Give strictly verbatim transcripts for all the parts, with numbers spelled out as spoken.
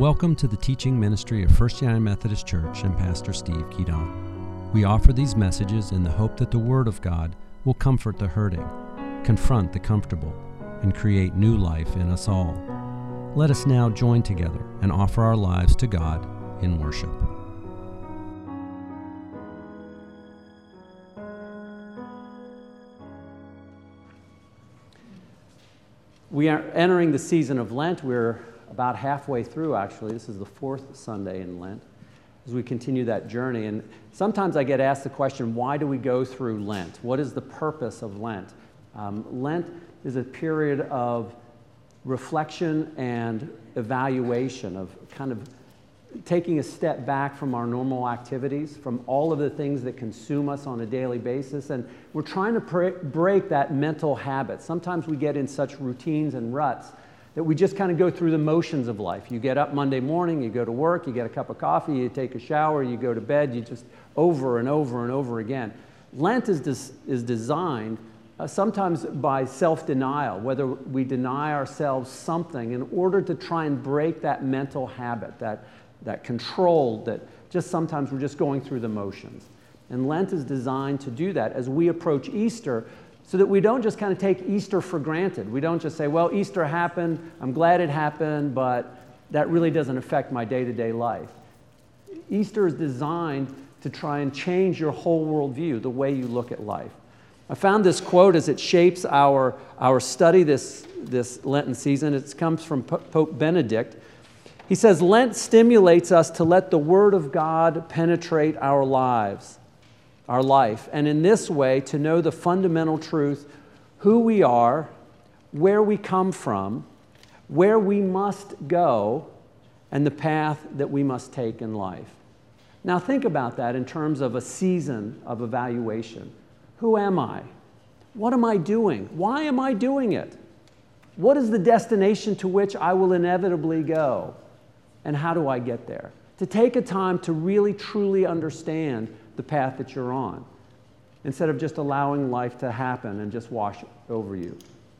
Welcome to the teaching ministry of First United Methodist Church and Pastor Steve Keaton. We offer these messages in the hope that the Word of God will comfort the hurting, confront the comfortable, and create new life in us all. Let us now join together and offer our lives to God in worship. We are entering the season of Lent. We're about halfway through, actually. This is the fourth Sunday in Lent as we continue that journey. And sometimes I get asked the question, why do we go through Lent? What is the purpose of Lent? Um, Lent is a period of reflection and evaluation, of kind of taking a step back from our normal activities, from all of the things that consume us on a daily basis. And we're trying to pr- break that mental habit. Sometimes we get in such routines and ruts that we just kind of go through the motions of life. You get up Monday morning, you go to work, you get a cup of coffee, you take a shower, you go to bed, you just over and over and over again. Lent is, des- is designed uh, sometimes by self-denial, whether we deny ourselves something in order to try and break that mental habit, that, that control that just sometimes we're just going through the motions. And Lent is designed to do that as we approach Easter, so that we don't just kind of take Easter for granted. We don't just say, well, Easter happened, I'm glad it happened, but that really doesn't affect my day-to-day life. Easter is designed to try and change your whole worldview, the way you look at life. I found this quote as it shapes our, our study this, this Lenten season. It comes from Pope Benedict. He says, Lent stimulates us to let the Word of God penetrate our lives. our life, and in this way to know the fundamental truth, who we are, where we come from, where we must go, and the path that we must take in life. Now think about that in terms of a season of evaluation. Who am I? What am I doing? Why am I doing it? What is the destination to which I will inevitably go? And how do I get there? To take a time to really truly understand the path that you're on, instead of just allowing life to happen and just wash over you.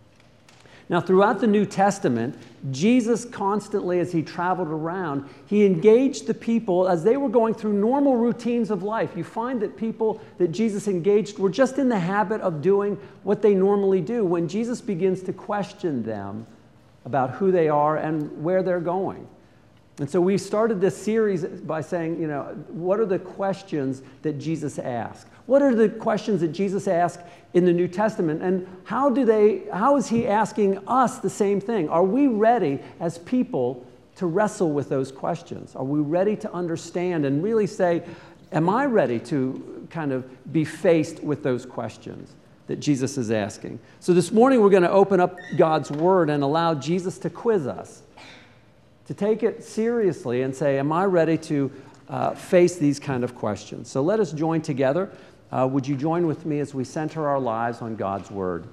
Now, throughout the New Testament, Jesus constantly, as he traveled around, he engaged the people as they were going through normal routines of life. You find that people that Jesus engaged were just in the habit of doing what they normally do. When Jesus begins to question them about who they are and where they're going. And so we started this series by saying, you know, what are the questions that Jesus asked? What are the questions that Jesus asked in the New Testament? And how do they, how is he asking us the same thing? Are we ready as people to wrestle with those questions? Are we ready to understand and really say, am I ready to kind of be faced with those questions that Jesus is asking? So this morning we're going to open up God's Word and allow Jesus to quiz us, to take it seriously and say, am I ready to uh, face these kind of questions? So let us join together. Uh, would you join with me as we center our lives on God's Word?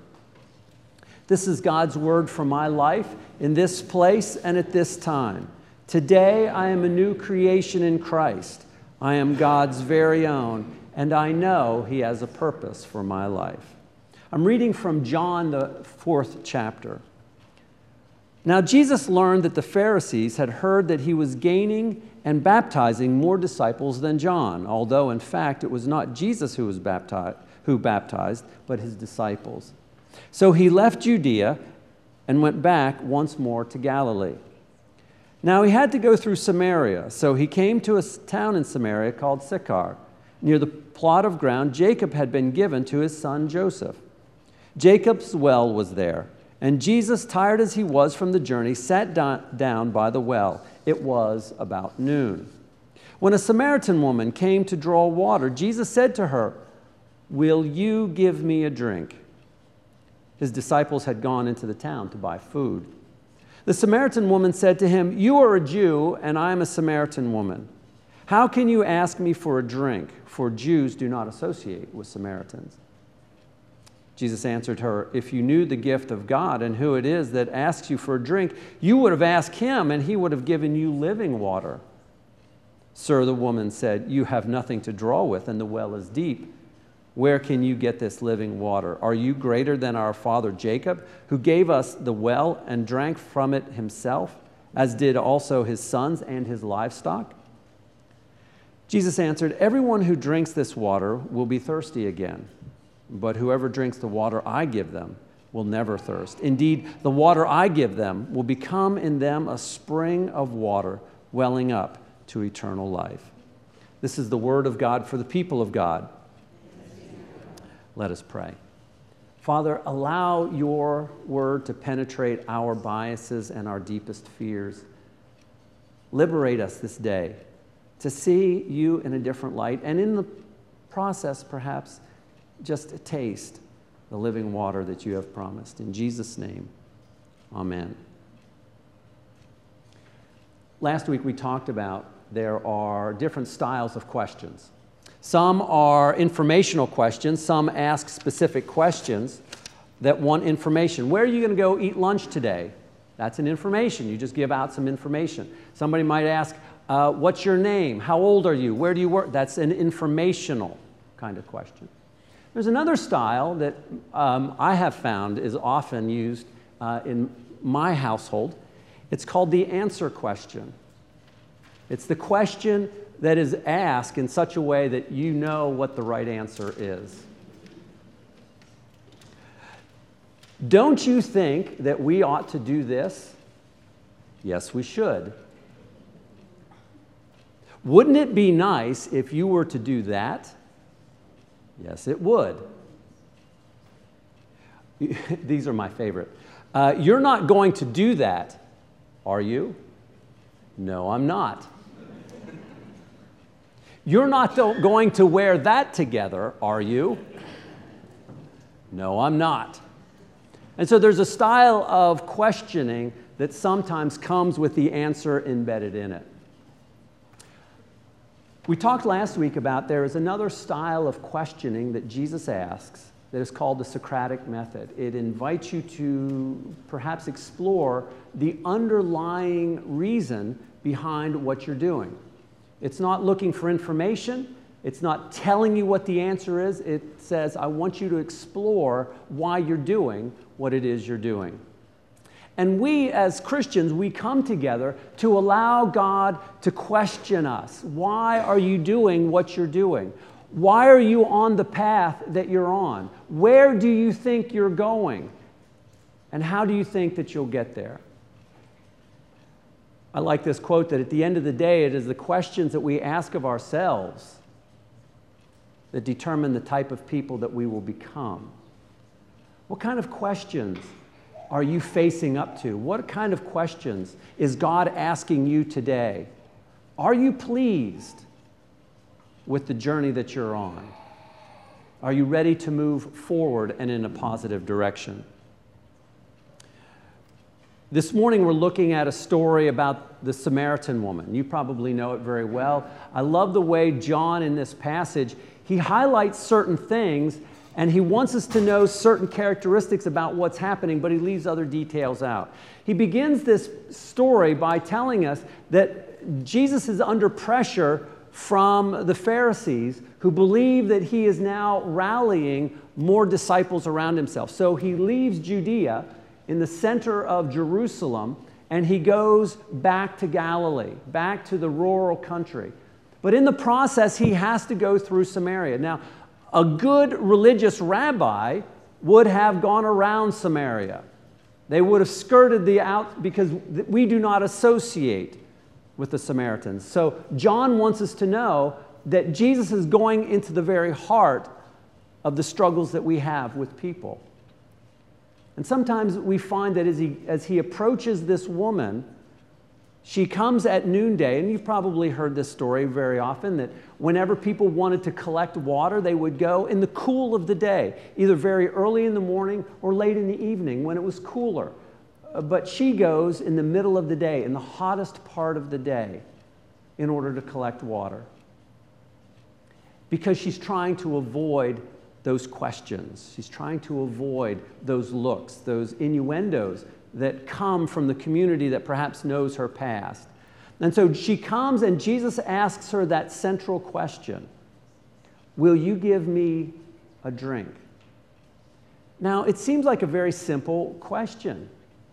This is God's Word for my life in this place and at this time. Today I am a new creation in Christ. I am God's very own, and I know He has a purpose for my life. I'm reading from John, the fourth chapter. Now Jesus learned that the Pharisees had heard that he was gaining and baptizing more disciples than John, although in fact it was not Jesus who was baptized, who baptized, but his disciples. So he left Judea and went back once more to Galilee. Now he had to go through Samaria, so he came to a town in Samaria called Sychar, near the plot of ground Jacob had been given to his son Joseph. Jacob's well was there. And Jesus, tired as he was from the journey, sat down by the well. It was about noon. When a Samaritan woman came to draw water, Jesus said to her, "Will you give me a drink?" His disciples had gone into the town to buy food. The Samaritan woman said to him, "You are a Jew, and I am a Samaritan woman. How can you ask me for a drink? For Jews do not associate with Samaritans." Jesus answered her, "If you knew the gift of God and who it is that asks you for a drink, you would have asked him, and he would have given you living water." "Sir," the woman said, "you have nothing to draw with, and the well is deep. Where can you get this living water? Are you greater than our father Jacob, who gave us the well and drank from it himself, as did also his sons and his livestock? Jesus answered, "Everyone who drinks this water will be thirsty again, but whoever drinks the water I give them will never thirst. Indeed, the water I give them will become in them a spring of water welling up to eternal life." This is the word of God for the people of God. Let us pray. Father, allow your word to penetrate our biases and our deepest fears. Liberate us this day to see you in a different light, and in the process, perhaps, just taste the living water that you have promised. In Jesus' name, amen. Last week we talked about there are different styles of questions. Some are informational questions. Some ask specific questions that want information. Where are you going to go eat lunch today? That's an information. You just give out some information. Somebody might ask, uh, what's your name? How old are you? Where do you work? That's an informational kind of question. There's another style that um, I have found is often used uh, in my household. It's called the answer question. It's the question that is asked in such a way that you know what the right answer is. Don't you think that we ought to do this? Yes, we should. Wouldn't it be nice if you were to do that? Yes, it would. These are my favorite. Uh, you're not going to do that, are you? No, I'm not. You're not going to wear that together, are you? No, I'm not. And so there's a style of questioning that sometimes comes with the answer embedded in it. We talked last week about there is another style of questioning that Jesus asks that is called the Socratic method. It invites you to perhaps explore the underlying reason behind what you're doing. It's not looking for information. It's not telling you what the answer is. It says, I want you to explore why you're doing what it is you're doing. And we as Christians, we come together to allow God to question us. Why are you doing what you're doing? Why are you on the path that you're on? Where do you think you're going? And how do you think that you'll get there? I like this quote that at the end of the day, it is the questions that we ask of ourselves that determine the type of people that we will become. What kind of questions are you facing up to? What kind of questions is God asking you today? Are you pleased with the journey that you're on? Are you ready to move forward and in a positive direction? This morning we're looking at a story about the Samaritan woman. You probably know it very well. I love the way John in this passage, he highlights certain things and he wants us to know certain characteristics about what's happening, but he leaves other details out. He begins this story by telling us that Jesus is under pressure from the Pharisees who believe that he is now rallying more disciples around himself. So he leaves Judea in the center of Jerusalem and he goes back to Galilee, back to the rural country. But in the process, he has to go through Samaria. Now, a good religious rabbi would have gone around Samaria. They would have skirted the out because we do not associate with the Samaritans. So John wants us to know that Jesus is going into the very heart of the struggles that we have with people. And sometimes we find that as he, as he approaches this woman, she comes at noonday, and you've probably heard this story very often, that whenever people wanted to collect water, they would go in the cool of the day, either very early in the morning or late in the evening when it was cooler. But she goes in the middle of the day, in the hottest part of the day, in order to collect water. Because she's trying to avoid those questions. She's trying to avoid those looks, those innuendos that come from the community that perhaps knows her past. And so she comes and Jesus asks her that central question, will you give me a drink? Now, it seems like a very simple question.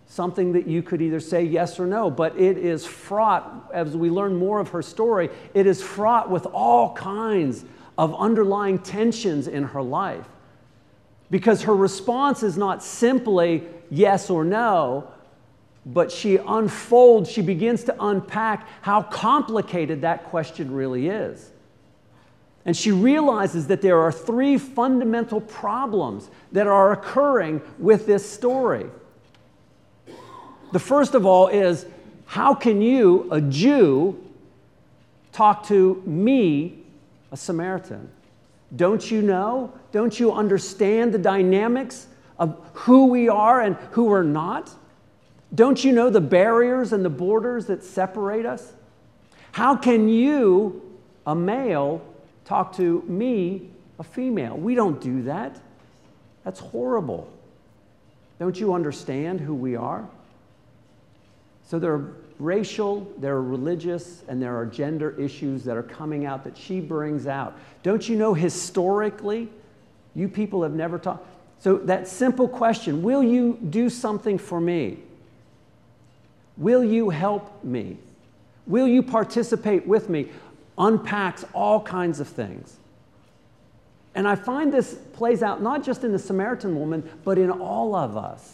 something that you could either say yes or no, but it is fraught, as we learn more of her story, it is fraught with all kinds of underlying tensions in her life. Because her response is not simply yes or no, but she unfolds, she begins to unpack how complicated that question really is. And she realizes that there are three fundamental problems that are occurring with this story. The first of all is, how can you, a Jew, talk to me, a Samaritan? Don't you know? Don't you understand the dynamics of who we are and who we're not? Don't you know the barriers and the borders that separate us? How can you, a male, talk to me, a female? We don't do that. That's horrible. Don't you understand who we are? So there are racial, there are religious, and there are gender issues that are coming out that she brings out. Don't you know historically, you people have never talked. So that simple question, will you do something for me? Will you help me? Will you participate with me? Unpacks all kinds of things. And I find this plays out not just in the Samaritan woman, but in all of us.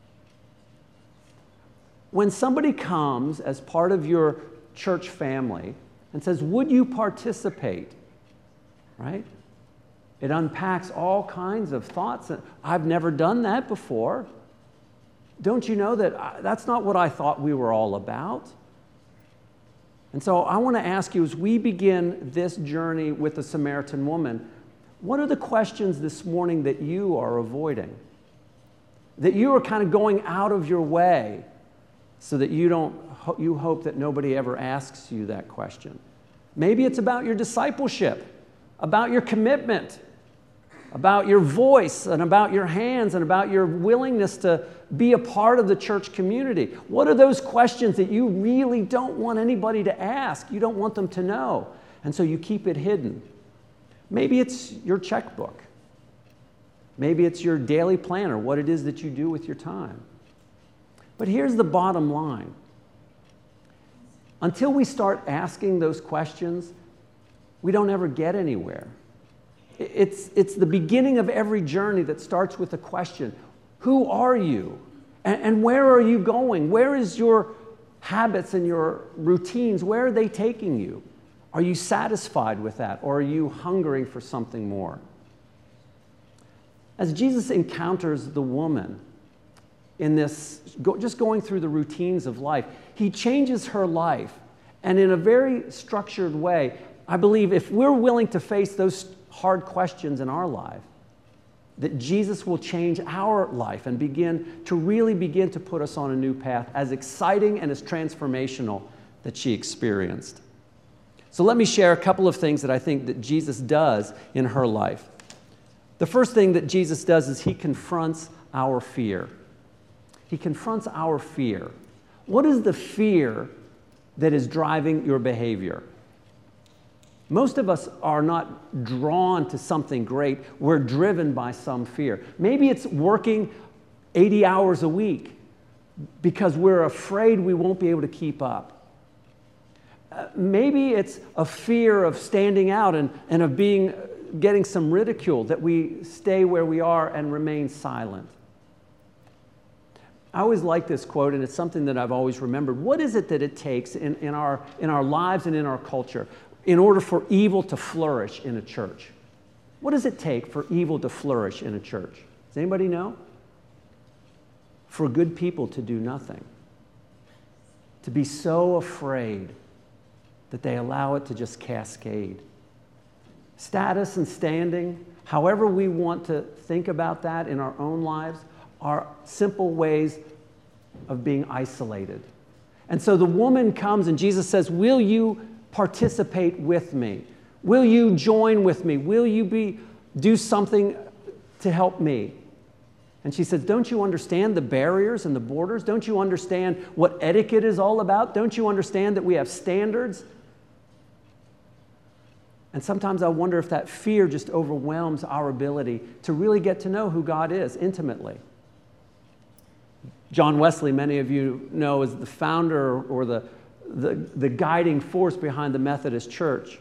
When somebody comes as part of your church family and says, would you participate? Right? It unpacks all kinds of thoughts. I've never done that before. Don't you know that I, that's not what I thought we were all about? And so I want to ask you, as we begin this journey with the Samaritan woman, what are the questions this morning that you are avoiding? That you are kind of going out of your way so that you don't, you hope that nobody ever asks you that question. Maybe it's about your discipleship, about your commitment, about your voice, and about your hands, and about your willingness to be a part of the church community. What are those questions that you really don't want anybody to ask? You don't want them to know, and so you keep it hidden. Maybe it's your checkbook. Maybe it's your daily planner, what it is that you do with your time. But here's the bottom line. Until we start asking those questions, we don't ever get anywhere. It's, it's the beginning of every journey that starts with a question. Who are you? And, and where are you going? Where is your habits and your routines? Where are they taking you? Are you satisfied with that? Or are you hungering for something more? As Jesus encounters the woman in this, go, just going through the routines of life, he changes her life. And in a very structured way, I believe if we're willing to face those hard questions in our life, that Jesus will change our life and begin to really begin to put us on a new path, as exciting and as transformational that she experienced. So let me share a couple of things that I think that Jesus does in her life. The first thing that Jesus does is he confronts our fear. He confronts our fear. What is the fear that is driving your behavior? Most of us are not drawn to something great. We're driven by some fear. Maybe it's working eighty hours a week because we're afraid we won't be able to keep up. Uh, maybe it's a fear of standing out and, and of being, getting some ridicule, that we stay where we are and remain silent. I always like this quote, and it's something that I've always remembered. What is it that it takes in, in, our, in our lives and in our culture in order for evil to flourish in a church? What does it take for evil to flourish in a church? Does anybody know? For good people to do nothing. To be so afraid that they allow it to just cascade. Status and standing, however we want to think about that in our own lives, are simple ways of being isolated. And so the woman comes and Jesus says, will you participate with me? Will you join with me? Will you be, do something to help me? And she says, don't you understand the barriers and the borders? Don't you understand what etiquette is all about? Don't you understand that we have standards? And sometimes I wonder if that fear just overwhelms our ability to really get to know who God is intimately. John Wesley, many of you know, is the founder or the, the, the guiding force behind the Methodist Church.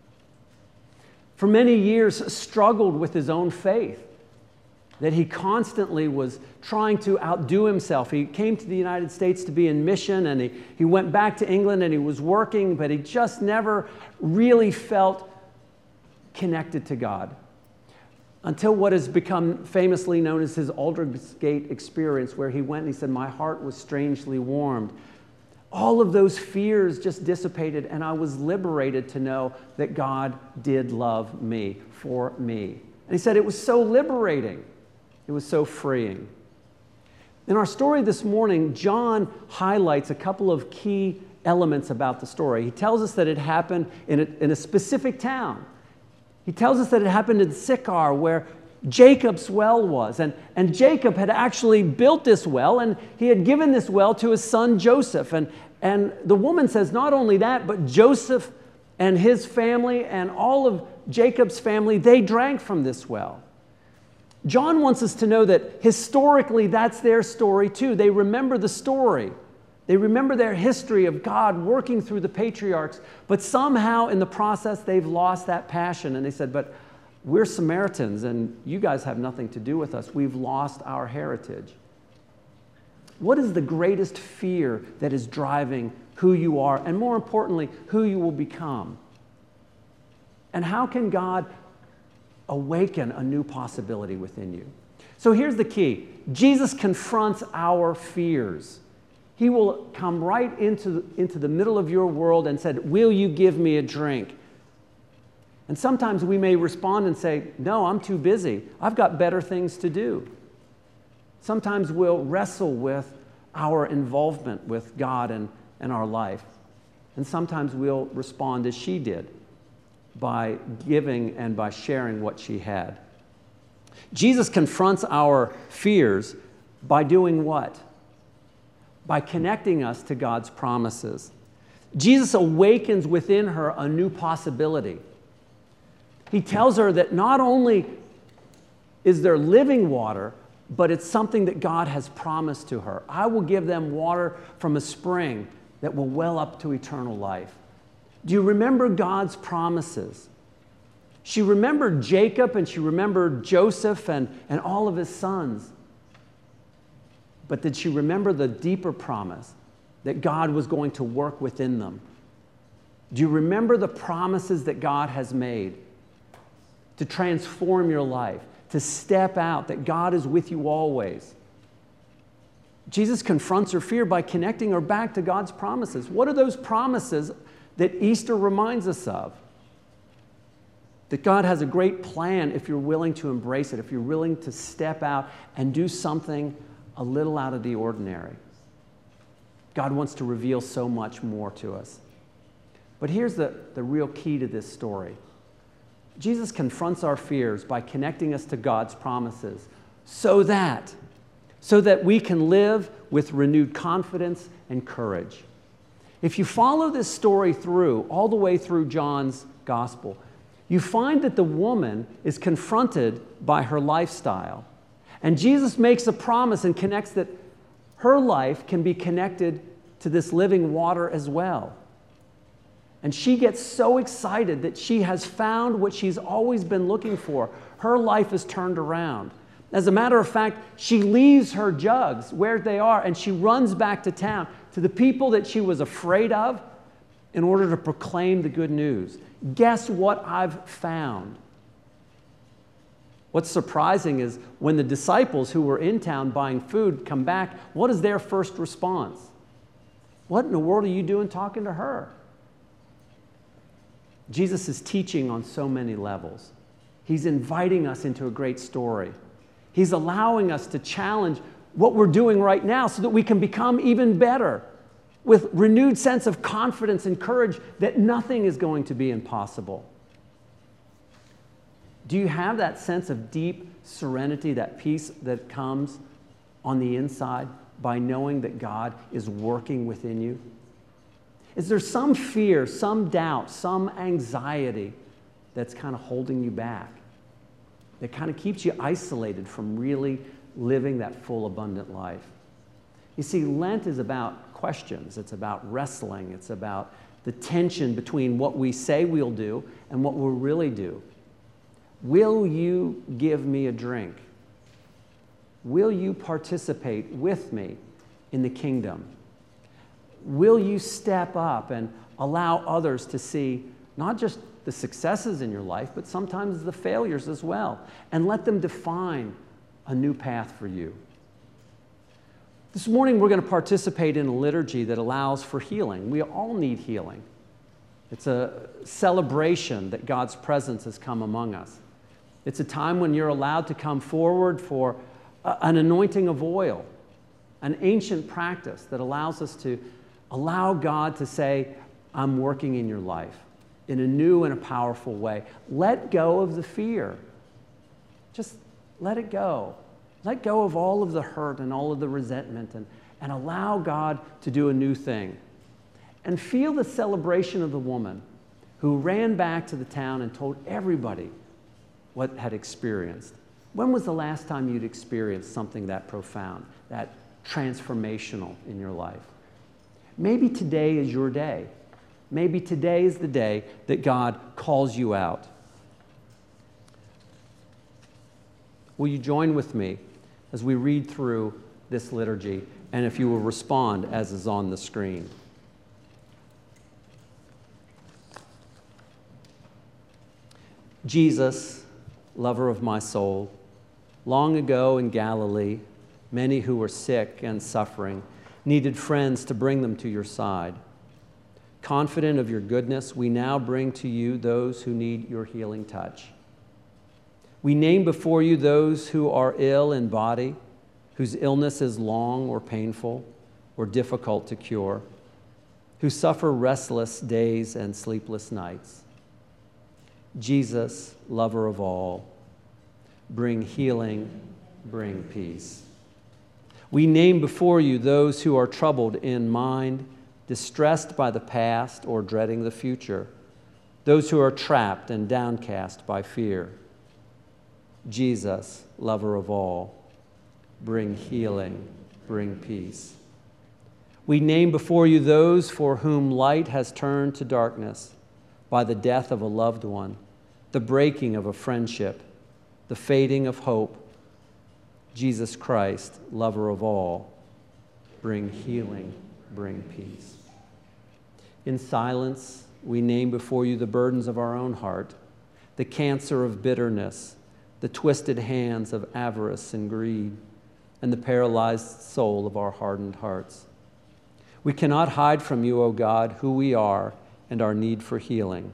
For many years, struggled with his own faith, that he constantly was trying to outdo himself. He came to the United States to be in mission, and he, he went back to England and he was working, but he just never really felt connected to God. Until what has become famously known as his Aldersgate experience, where he went and he said, my heart was strangely warmed. All of those fears just dissipated, and I was liberated to know that God did love me, for me. And he said it was so liberating. It was so freeing. In our story this morning, John highlights a couple of key elements about the story. He tells us that it happened in a, in a specific town. He tells us that it happened in Sychar, where Jacob's well was. And, and Jacob had actually built this well, and he had given this well to his son Joseph. And, and the woman says not only that, but Joseph and his family and all of Jacob's family, they drank from this well. John wants us to know that historically that's their story too. They remember the story. They remember their history of God working through the patriarchs, but somehow in the process they've lost that passion. And they said, but we're Samaritans and you guys have nothing to do with us. We've lost our heritage. What is the greatest fear that is driving who you are, and more importantly, who you will become? And how can God awaken a new possibility within you? So here's the key. Jesus confronts our fears. He will come right into, into the middle of your world and said, will you give me a drink? And sometimes we may respond and say, no, I'm too busy. I've got better things to do. Sometimes we'll wrestle with our involvement with God and, and our life. And sometimes we'll respond as she did, by giving and by sharing what she had. Jesus confronts our fears by doing what? By connecting us to God's promises. Jesus awakens within her a new possibility. He tells her that not only is there living water, but it's something that God has promised to her. I will give them water from a spring that will well up to eternal life. Do you remember God's promises? She remembered Jacob and she remembered Joseph and, and all of his sons. But did she remember the deeper promise that God was going to work within them? Do you remember the promises that God has made to transform your life, to step out, that God is with you always? Jesus confronts her fear by connecting her back to God's promises. What are those promises that Easter reminds us of? That God has a great plan if you're willing to embrace it, if you're willing to step out and do something a little out of the ordinary. God wants to reveal so much more to us. But here's the, the real key to this story. Jesus confronts our fears by connecting us to God's promises so that, so that we can live with renewed confidence and courage. If you follow this story through, all the way through John's gospel, you find that the woman is confronted by her lifestyle. And Jesus makes a promise and connects that her life can be connected to this living water as well. And she gets so excited that she has found what she's always been looking for. Her life is turned around. As a matter of fact, she leaves her jugs where they are and she runs back to town to the people that she was afraid of in order to proclaim the good news. Guess what I've found? What's surprising is when the disciples who were in town buying food come back, what is their first response? What in the world are you doing talking to her? Jesus is teaching on so many levels. He's inviting us into a great story. He's allowing us to challenge what we're doing right now so that we can become even better with renewed sense of confidence and courage that nothing is going to be impossible. Do you have that sense of deep serenity, that peace that comes on the inside by knowing that God is working within you? Is there some fear, some doubt, some anxiety that's kind of holding you back, that kind of keeps you isolated from really living that full, abundant life? You see, Lent is about questions. It's about wrestling. It's about the tension between what we say we'll do and what we'll really do. Will you give me a drink? Will you participate with me in the kingdom? Will you step up and allow others to see not just the successes in your life, but sometimes the failures as well, and let them define a new path for you? This morning we're going to participate in a liturgy that allows for healing. We all need healing. It's a celebration that God's presence has come among us. It's a time when you're allowed to come forward for a, an anointing of oil, an ancient practice that allows us to allow God to say, I'm working in your life in a new and a powerful way. Let go of the fear. Just let it go. Let go of all of the hurt and all of the resentment and, and allow God to do a new thing. And feel the celebration of the woman who ran back to the town and told everybody what had experienced. When was the last time you'd experienced something that profound, that transformational in your life? Maybe today is your day. Maybe today is the day that God calls you out. Will you join with me as we read through this liturgy, and if you will respond as is on the screen? Jesus, lover of my soul, long ago in Galilee, many who were sick and suffering needed friends to bring them to your side. Confident of your goodness, we now bring to you those who need your healing touch. We name before you those who are ill in body, whose illness is long or painful or difficult to cure, who suffer restless days and sleepless nights. Jesus, lover of all, bring healing, bring peace. We name before you those who are troubled in mind, distressed by the past or dreading the future, those who are trapped and downcast by fear. Jesus, lover of all, bring healing, bring peace. We name before you those for whom light has turned to darkness by the death of a loved one, the breaking of a friendship, the fading of hope. Jesus Christ, lover of all, bring healing, bring peace. In silence, we name before you the burdens of our own heart, the cancer of bitterness, the twisted hands of avarice and greed, and the paralyzed soul of our hardened hearts. We cannot hide from you, O God, who we are and our need for healing.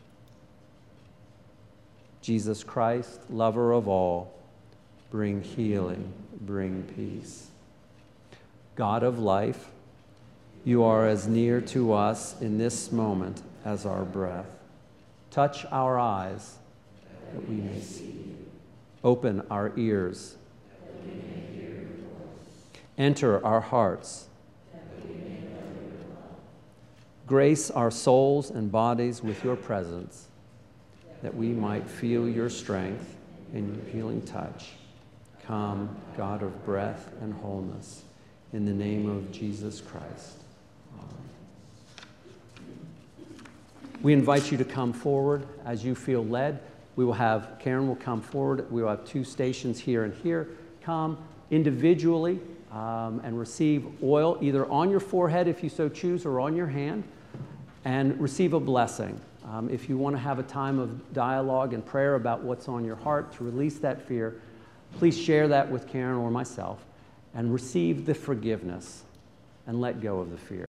Jesus Christ, lover of all, bring healing, bring peace. God of life, you are as near to us in this moment as our breath. Touch our eyes that we may see you. Open our ears that we may hear your voice. Enter our hearts that we may know your love. Grace our souls and bodies with your presence that we might feel your strength and your healing touch. Come, God of breath and wholeness, in the name of Jesus Christ. We invite you to come forward as you feel led. We will have, Karen will come forward. We will have two stations here and here. Come individually um, and receive oil either on your forehead if you so choose or on your hand, and receive a blessing. Um, if you want to have a time of dialogue and prayer about what's on your heart to release that fear, please share that with Karen or myself and receive the forgiveness and let go of the fear.